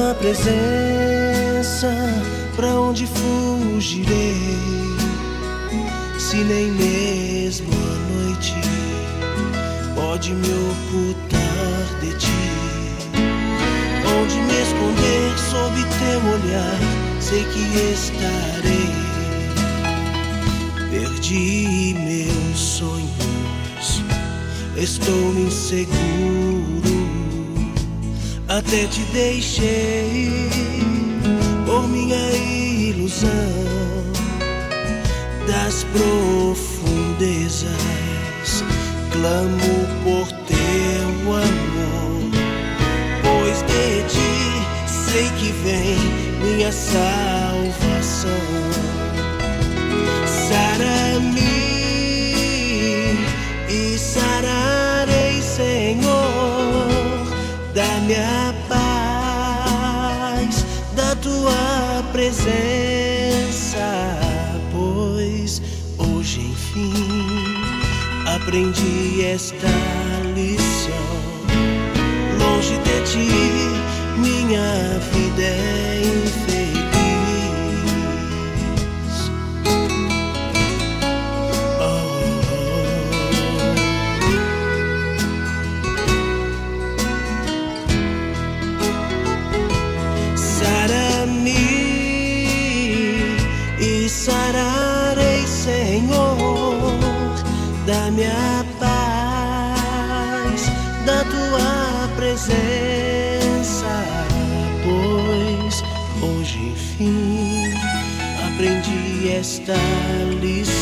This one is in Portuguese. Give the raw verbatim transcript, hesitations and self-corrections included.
tua presença, pra onde fugirei? Se nem mesmo a noite pode me ocultar de ti. Onde me esconder sob teu olhar, sei que estarei. Perdi meus sonhos, estou inseguro, até te deixei por minha ilusão das profundezas. Clamo por teu amor, pois de ti sei que vem minha salvação. Sara-me e sararei, Senhor, dá-me a paz da tua presença, pois hoje enfim aprendi esta lição. Longe de ti minha vida é infeliz. E sararei, Senhor, dá-me a paz da tua presença, pois hoje enfim aprendi esta lição.